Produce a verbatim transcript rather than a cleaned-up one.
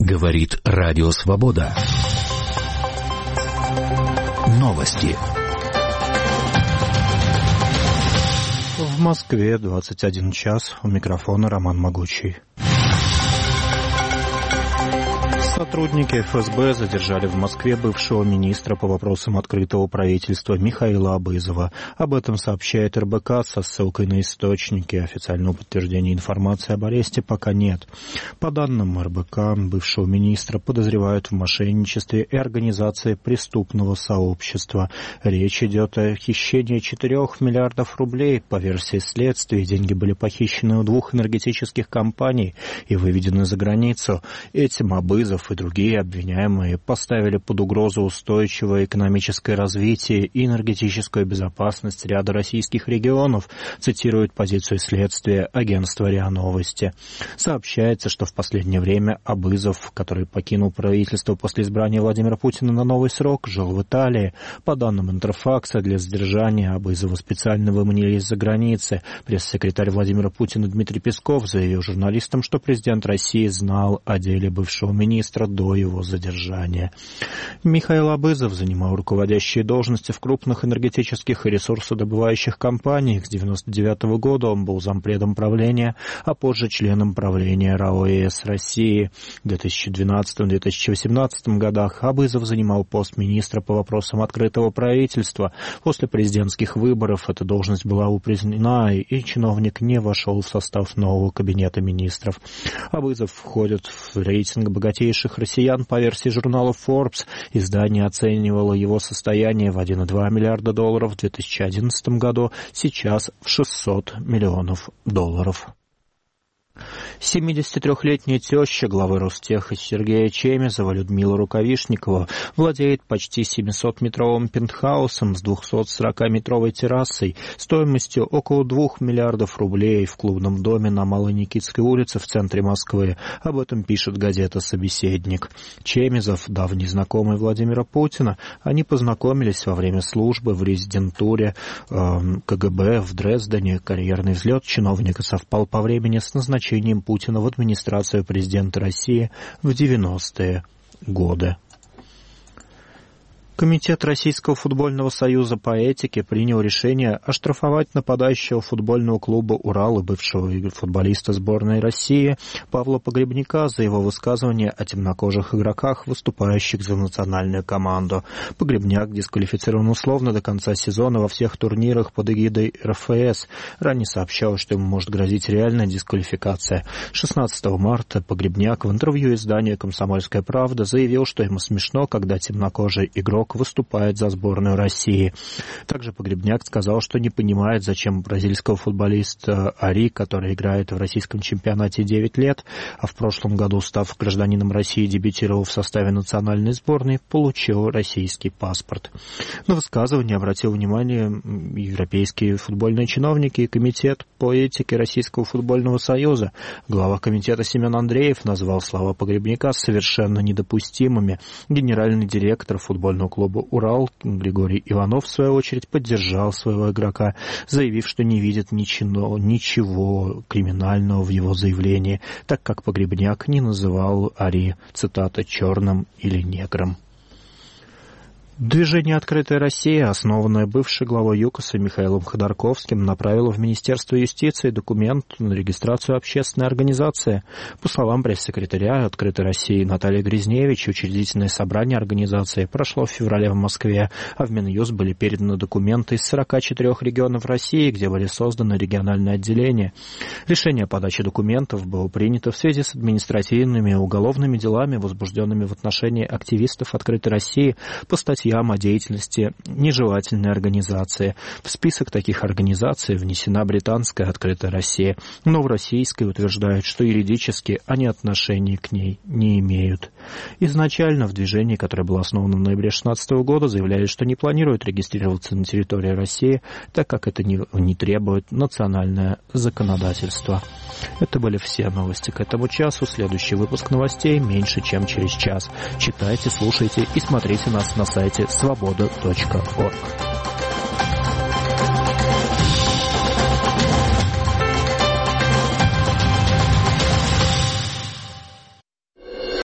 Говорит Радио Свобода. Новости. В Москве двадцать один час. У микрофона Роман Могучий. Сотрудники эф эс бэ задержали в Москве бывшего министра по вопросам открытого правительства Михаила Абызова. Об этом сообщает эр бэ ка со ссылкой на источники. Официального подтверждения информации об аресте пока нет. По данным эр бэ ка, бывшего министра подозревают в мошенничестве и организации преступного сообщества. Речь идет о хищении четырёх миллиардов рублей. По версии следствия, деньги были похищены у двух энергетических компаний и выведены за границу. Этим Абызов и другие обвиняемые поставили под угрозу устойчивое экономическое развитие и энергетическую безопасность ряда российских регионов, цитирует позицию следствия агентство РИА Новости. Сообщается, что в последнее время Абызов, который покинул правительство после избрания Владимира Путина на новый срок, жил в Италии. По данным Интерфакса, для задержания Абызова специально выманили из-за границы. Пресс-секретарь Владимира Путина Дмитрий Песков заявил журналистам, что президент России знал о деле бывшего министра до его задержания. Михаил Абызов занимал руководящие должности в крупных энергетических и ресурсодобывающих компаниях. С девяносто девятого года он был зампредом правления, а позже членом правления РАО ЕС России. В две тысячи двенадцатом — две тысячи восемнадцатом годах Абызов занимал пост министра по вопросам открытого правительства. После президентских выборов эта должность была упразднена, и чиновник не вошел в состав нового кабинета министров. Абызов входит в рейтинг богатейших россиян по версии журнала Forbes. Издание оценивало его состояние в один целых два миллиарда долларов в две тысячи одиннадцатом году, сейчас в шестьсот миллионов долларов. семидесятитрёхлетняя теща главы Ростеха Сергея Чемезова Людмила Рукавишникова владеет почти семисотметровым пентхаусом с двухсотсорокаметровой террасой стоимостью около двух миллиардов рублей в клубном доме на Малой Никитской улице в центре Москвы. Об этом пишет газета «Собеседник». Чемезов — давний знакомый Владимира Путина. Они познакомились во время службы в резидентуре э, ка гэ бэ в Дрездене. Карьерный взлет чиновника совпал по времени с назначением Путина в администрацию президента России в девяностые годы. Комитет Российского футбольного союза по этике принял решение оштрафовать нападающего футбольного клуба «Урал» и бывшего футболиста сборной России Павла Погребняка за его высказывания о темнокожих игроках, выступающих за национальную команду. Погребняк дисквалифицирован условно до конца сезона во всех турнирах под эгидой эр эф эс. Ранее сообщалось, что ему может грозить реальная дисквалификация. шестнадцатого марта Погребняк в интервью изданию «Комсомольская правда» заявил, что ему смешно, когда темнокожий игрок выступает за сборную России. Также Погребняк сказал, что не понимает, зачем бразильского футболиста Ари, который играет в российском чемпионате девять лет, а в прошлом году, став гражданином России, дебютировал в составе национальной сборной, получил российский паспорт. На высказывание обратил внимание европейские футбольные чиновники и комитет по этике Российского футбольного союза. Глава комитета Семен Андреев назвал слова Погребняка совершенно недопустимыми. Генеральный директор футбольного клуба клуба «Урал» Григорий Иванов, в свою очередь, поддержал своего игрока, заявив, что не видит ничего, ничего криминального в его заявлении, так как Погребняк не называл Ари, цитата, «черным или негром». Движение «Открытая Россия», основанное бывшей главой ЮКОСа Михаилом Ходорковским, направило в Министерство юстиции документ на регистрацию общественной организации. По словам пресс-секретаря «Открытой России» Натальи Грязневич, учредительное собрание организации прошло в феврале в Москве, а в Минюст были переданы документы из сорока четырёх регионов России, где были созданы региональные отделения. Решение о подаче документов было принято в связи с административными и уголовными делами, возбужденными в отношении активистов «Открытой России» по статье о деятельности нежелательной организации. В список таких организаций внесена британская «Открытая Россия», но в российской утверждают, что юридически они отношения к ней не имеют. Изначально в движении, которое было основано в ноябре две тысячи шестнадцатого года, заявляли, что не планируют регистрироваться на территории России, так как это не, не требует национальное законодательство. Это были все новости к этому часу. Следующий выпуск новостей меньше, чем через час. Читайте, слушайте и смотрите нас на сайте свобода точка орг.